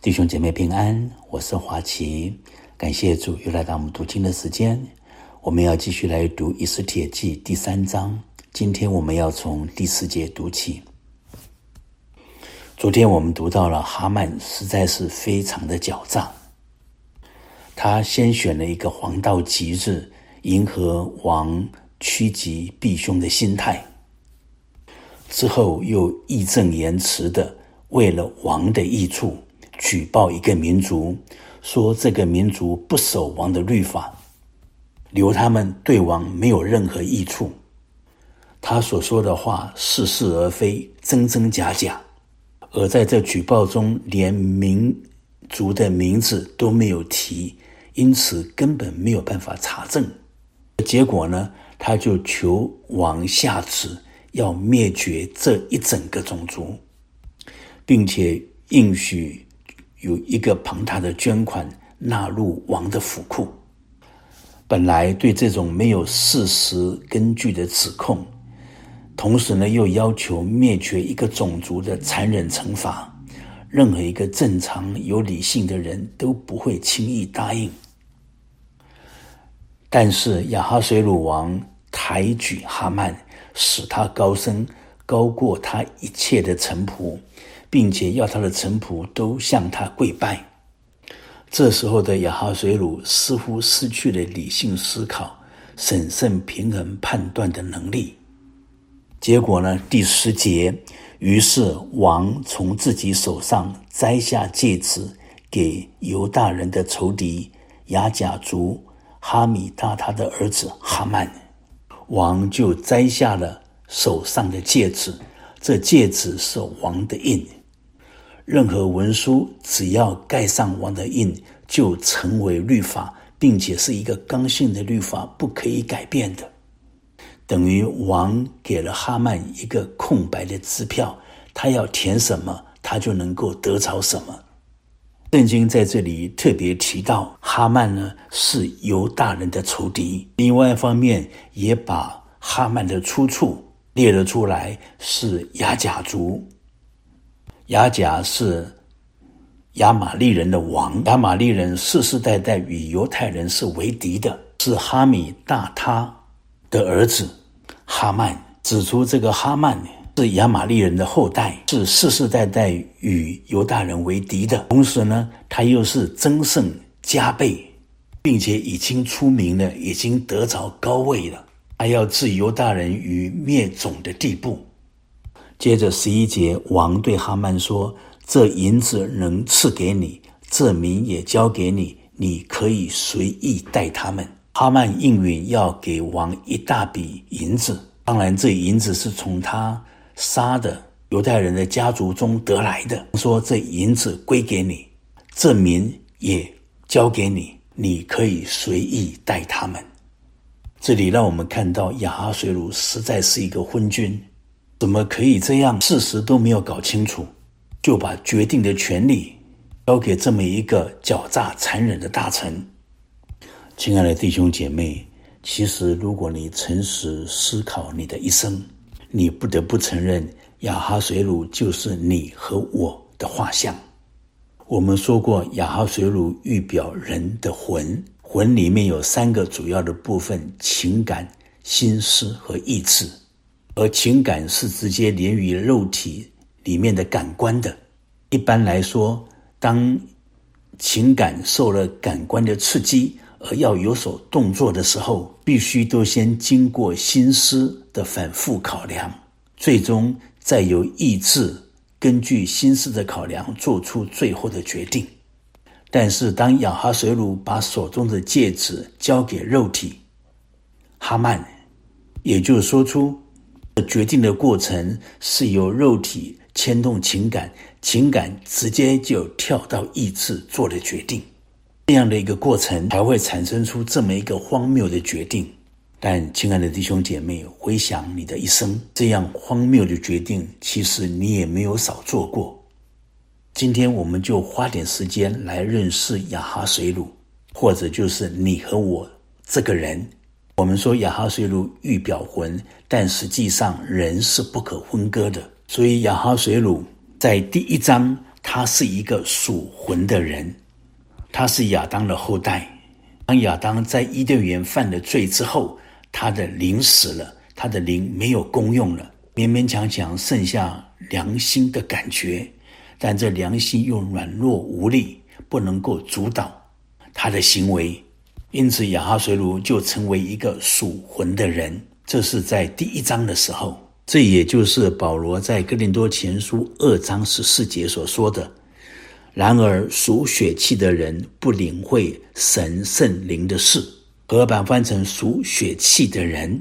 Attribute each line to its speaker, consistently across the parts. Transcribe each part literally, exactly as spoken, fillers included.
Speaker 1: 弟兄姐妹平安，我是华奇，感谢主又来到我们读经的时间。我们要继续来读以斯帖记第三章，今天我们要从第四节读起。昨天我们读到了哈曼实在是非常的狡诈，他先选了一个黄道吉日，迎合王趋吉避凶的心态，之后又义正言辞的为了王的益处举报一个民族，说这个民族不守王的律法，留他们对王没有任何益处。他所说的话似是而非，真真假假，而在这举报中连民族的名字都没有提，因此根本没有办法查证。结果呢，他就求王下旨要灭绝这一整个种族，并且应许有一个庞大的捐款纳入王的府库。本来对这种没有事实根据的指控，同时呢又要求灭绝一个种族的残忍惩罚，任何一个正常有理性的人都不会轻易答应。但是亚哈水鲁王抬举哈曼，使他高升，高过他一切的臣仆，并且要他的臣仆都向他跪拜。这时候的亚哈水鲁似乎失去了理性思考、审慎平衡判断的能力。结果呢，第十节，于是王从自己手上摘下戒指，给犹大人的仇敌亚甲族哈米大他的儿子哈曼。王就摘下了手上的戒指，这戒指是王的印。任何文书只要盖上王的印，就成为律法，并且是一个刚性的律法，不可以改变的。等于王给了哈曼一个空白的支票，他要填什么，他就能够得着什么。圣经在这里特别提到，哈曼呢是犹大人的仇敌，另外一方面也把哈曼的出处列了出来，是亚甲族。亚甲是亚玛利人的王，亚玛利人世世代代与犹太人是为敌的，是哈米大他的儿子哈曼。指出这个哈曼是亚玛利人的后代，是世世代代与犹大人为敌的，同时呢他又是增胜加倍，并且已经出名了，已经得着高位了，他要置犹大人于灭种的地步。接着十一节，王对哈曼说，这银子能赐给你，这民也交给你，你可以随意待他们。哈曼应允要给王一大笔银子，当然这银子是从他杀的犹太人的家族中得来的，说这银子归给你，这民也交给你，你可以随意待他们。这里让我们看到亚哈水鲁实在是一个昏君，怎么可以这样，事实都没有搞清楚，就把决定的权利交给这么一个狡诈残忍的大臣。亲爱的弟兄姐妹，其实如果你诚实思考你的一生，你不得不承认亚哈水鲁就是你和我的画像。我们说过，亚哈水鲁预表人的魂，魂里面有三个主要的部分：情感、心思和意志。而情感是直接连于肉体里面的感官的。一般来说，当情感受了感官的刺激而要有所动作的时候，必须都先经过心思的反复考量，最终再由意志根据心思的考量做出最后的决定。但是当亚哈水鲁把手中的戒指交给肉体，哈曼也就说出决定的过程是由肉体牵动情感，情感直接就跳到意志做了决定，这样的一个过程才会产生出这么一个荒谬的决定。但亲爱的弟兄姐妹，回想你的一生，这样荒谬的决定其实你也没有少做过。今天我们就花点时间来认识亚哈水鲁，或者就是你和我这个人。我们说亚哈水鲁预表魂，但实际上人是不可分割的。所以亚哈水鲁在第一章他是一个属魂的人，他是亚当的后代。当亚当在伊甸园犯了罪之后，他的灵死了，他的灵没有功用了，勉勉强强剩下良心的感觉，但这良心又软弱无力，不能够主导他的行为，因此亚哈随鲁就成为一个属魂的人。这是在第一章的时候，这也就是保罗在哥林多前书二章十四节所说的，然而属血气的人不领会神圣灵的事。和合版翻成属血气的人，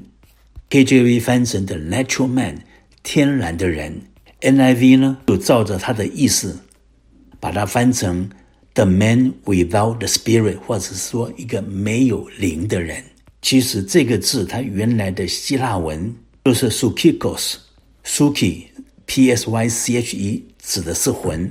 Speaker 1: K J V 翻成的 natural man 天然的人， N I V 呢就照着他的意思把它翻成 the man without the spirit， 或者是说一个没有灵的人。其实这个字它原来的希腊文就是 psychos， psyche P S Y C H E 指的是魂，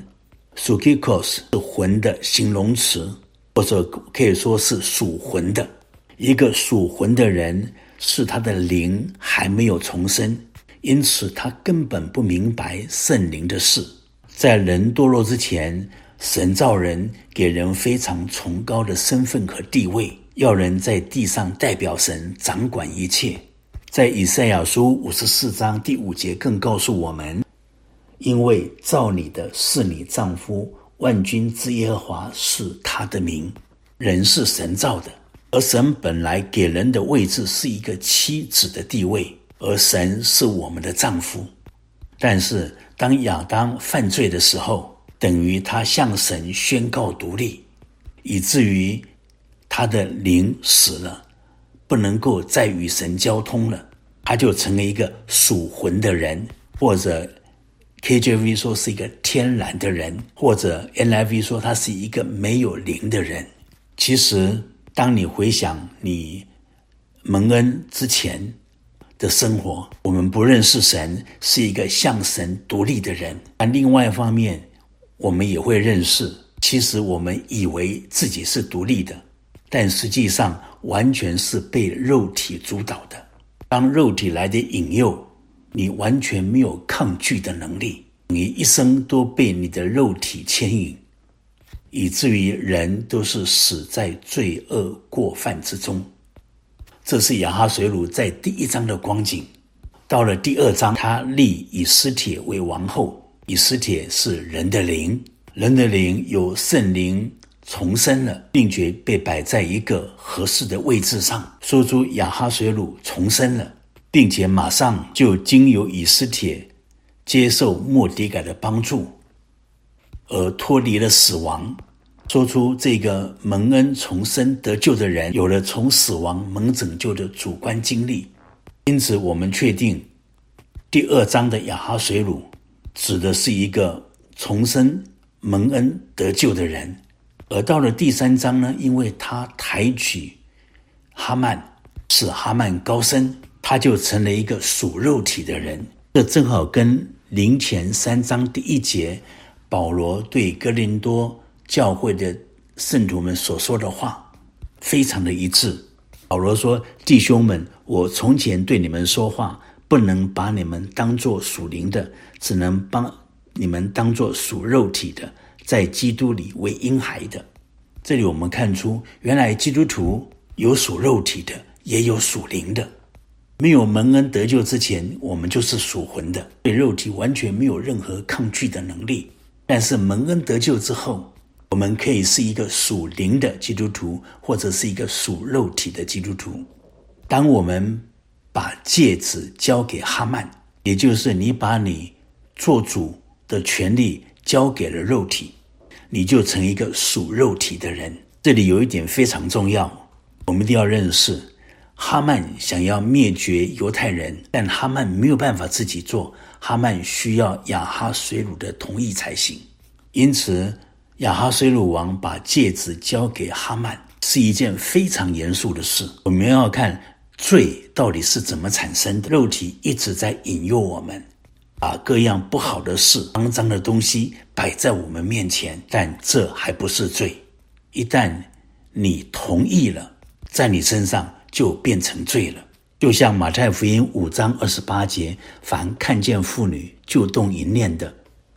Speaker 1: psychos 是魂的形容词，或者可以说是属魂的。一个属魂的人是他的灵还没有重生，因此他根本不明白圣灵的事。在人堕落之前，神造人，给人非常崇高的身份和地位，要人在地上代表神，掌管一切。在以赛亚书五十四章第五节更告诉我们，因为造你的是你丈夫，万军之耶和华是他的名。人是神造的，而神本来给人的位置是一个妻子的地位，而神是我们的丈夫。但是当亚当犯罪的时候，等于他向神宣告独立，以至于他的灵死了，不能够再与神交通了，他就成了一个属魂的人，或者 K J V 说是一个天然的人，或者 N I V 说他是一个没有灵的人。其实当你回想你蒙恩之前的生活，我们不认识神，是一个向神独立的人。但另外一方面，我们也会认识，其实我们以为自己是独立的，但实际上完全是被肉体主导的。当肉体来的引诱，你完全没有抗拒的能力，你一生都被你的肉体牵引，以至于人都是死在罪恶过犯之中。这是亚哈随鲁在第一章的光景。到了第二章，他立以斯帖为王后。以斯帖是人的灵，人的灵有圣灵重生了，并且被摆在一个合适的位置上，说出亚哈随鲁重生了，并且马上就经由以斯帖接受末底改的帮助，而脱离了死亡，说出这个蒙恩重生得救的人有了从死亡蒙拯救的主观经历。因此我们确定第二章的亚哈随鲁指的是一个重生蒙恩得救的人。而到了第三章呢，因为他抬举哈曼，使哈曼高升，他就成了一个属肉体的人。这正好跟林前三章第一节保罗对哥林多教会的圣徒们所说的话非常的一致。保罗说，弟兄们，我从前对你们说话，不能把你们当作属灵的，只能把你们当作属肉体的，在基督里为婴孩的。这里我们看出，原来基督徒有属肉体的，也有属灵的。没有蒙恩得救之前，我们就是属魂的，对肉体完全没有任何抗拒的能力。但是蒙恩得救之后，我们可以是一个属灵的基督徒，或者是一个属肉体的基督徒。当我们把戒指交给哈曼，也就是你把你做主的权利交给了肉体，你就成一个属肉体的人。这里有一点非常重要，我们一定要认识，哈曼想要灭绝犹太人，但哈曼没有办法自己做，哈曼需要亚哈随鲁的同意才行。因此亚哈随鲁王把戒指交给哈曼是一件非常严肃的事。我们要看罪到底是怎么产生的。肉体一直在引诱我们，把各样不好的事、肮脏的东西摆在我们面前，但这还不是罪。一旦你同意了，在你身上就变成罪了。就像马太福音五章二十八节，凡看见妇女就动淫念的，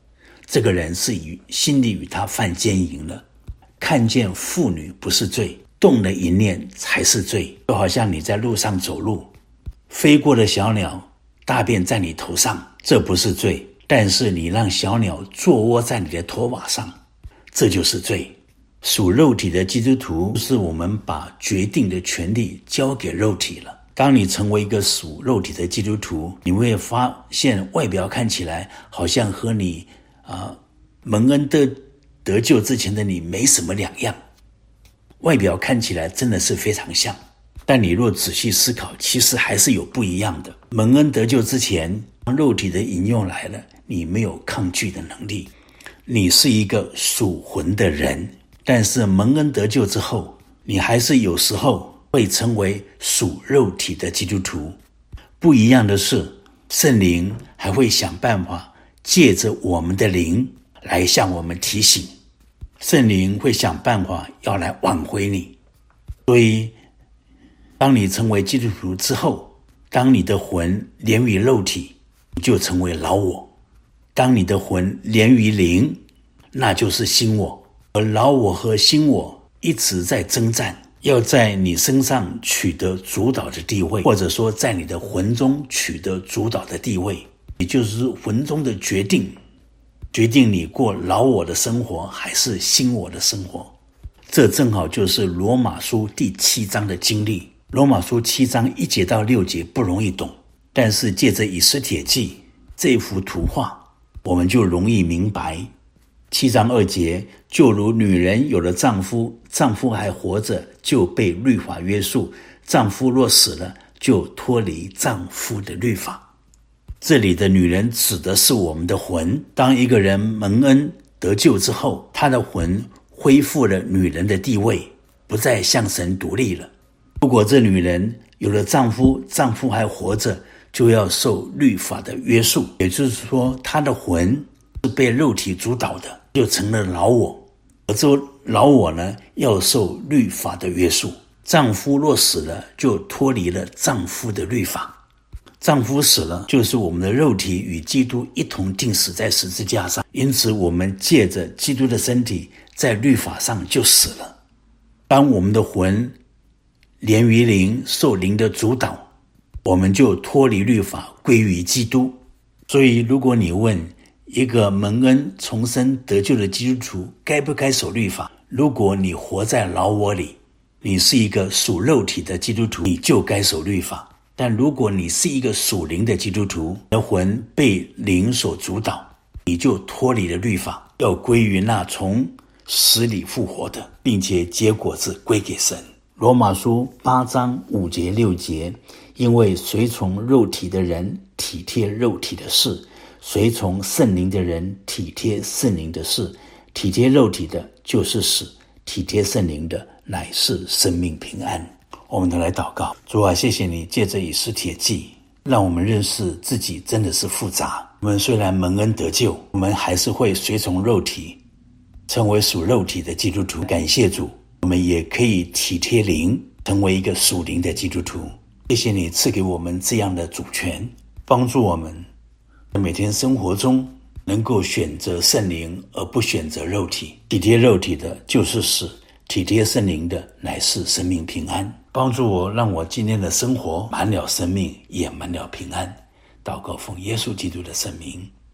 Speaker 1: 这个人是与心里与他犯奸淫了。看见妇女不是罪，动了淫念才是罪。就好像你在路上走路，飞过的小鸟大便在你头上，这不是罪，但是你让小鸟坐窝在你的头发上，这就是罪。属肉体的基督徒是我们把决定的权利交给肉体了。当你成为一个属肉体的基督徒，你会发现外表看起来好像和你啊、呃、蒙恩得得救之前的你没什么两样，外表看起来真的是非常像，但你若仔细思考，其实还是有不一样的。蒙恩得救之前，肉体的引诱来了，你没有抗拒的能力，你是一个属魂的人。但是蒙恩得救之后，你还是有时候会成为属肉体的基督徒。不一样的是，圣灵还会想办法借着我们的灵来向我们提醒，圣灵会想办法要来挽回你。所以当你成为基督徒之后，当你的魂连于肉体，就成为老我；当你的魂连于灵，那就是新我。而老我和新我一直在征战，要在你身上取得主导的地位，或者说在你的魂中取得主导的地位，也就是魂中的决定，决定你过老我的生活还是新我的生活。这正好就是罗马书第七章的经历。罗马书七章一节到六节不容易懂，但是借着以斯帖记这幅图画，我们就容易明白。七章二节，就如女人有了丈夫，丈夫还活着，就被律法约束；丈夫若死了，就脱离丈夫的律法。这里的女人指的是我们的魂。当一个人蒙恩得救之后，他的魂恢复了女人的地位，不再向神独立了。如果这女人有了丈夫，丈夫还活着，就要受律法的约束，也就是说，她的魂是被肉体主导的，就成了老我。而这老我呢，要受律法的约束。丈夫若死了，就脱离了丈夫的律法。丈夫死了，就是我们的肉体与基督一同钉死在十字架上，因此我们借着基督的身体，在律法上就死了。当我们的魂连于灵，受灵的主导，我们就脱离律法，归于基督。所以如果你问一个蒙恩重生得救的基督徒该不该守律法，如果你活在老我里，你是一个属肉体的基督徒，你就该守律法。但如果你是一个属灵的基督徒，你的魂被灵所主导，你就脱离了律法，要归于那从死里复活的，并且结果子归给神。罗马书八章五节六节，因为随从肉体的人体贴肉体的事，随从圣灵的人体贴圣灵的事。体贴肉体的就是死，体贴圣灵的乃是生命平安。我们都来祷告。主啊，谢谢你借着以斯帖记让我们认识自己真的是复杂。我们虽然蒙恩得救，我们还是会随从肉体，成为属肉体的基督徒。感谢主，我们也可以体贴灵，成为一个属灵的基督徒。谢谢你赐给我们这样的主权，帮助我们在每天生活中能够选择圣灵而不选择肉体。体贴肉体的就是死，体贴圣灵的乃是生命平安。帮助我，让我今天的生活满了生命，也满了平安。祷告奉耶稣基督的圣名。